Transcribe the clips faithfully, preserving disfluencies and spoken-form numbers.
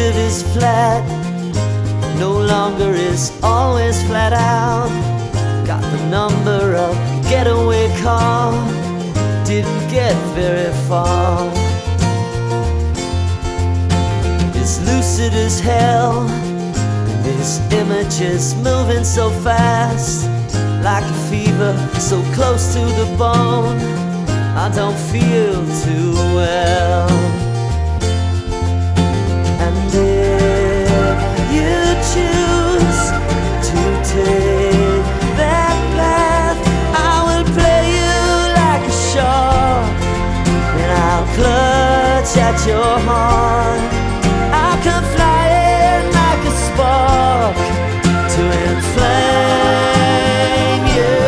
lucid is flat, no longer is always flat out. Got the number of getaway car, didn't get very far. It's lucid as hell, this image is moving so fast, like a fever so close to the bone. I don't feel too well. And if you choose to take that path, I will play you like a shark, and I'll clutch at your heart. I'll come flying like a spark to inflame you.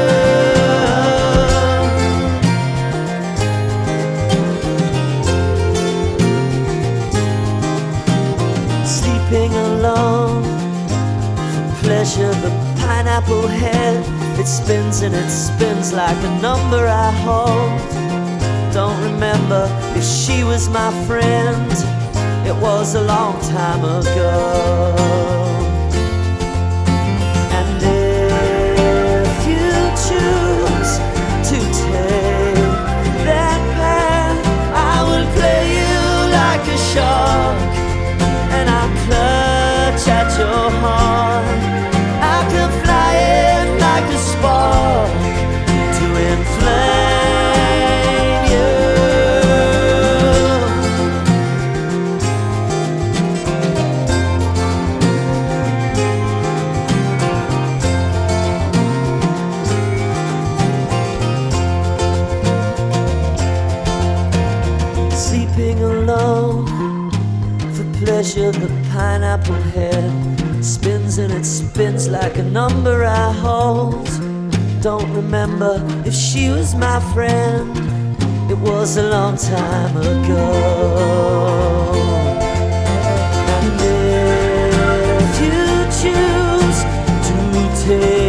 Sleeping alone for pleasure, the pineapple head, it spins and it spins like a number I hold. Don't remember if she was my friend, it was a long time ago. And if you choose to take that path, I will play you like a shark, and I'll clutch at your heart. I can fly in like a spark to inflame you. Sleeping alone for pleasure, the pineapple head spins and it spins like a number I hold. Don't remember if she was my friend, it was a long time ago. And if you choose to take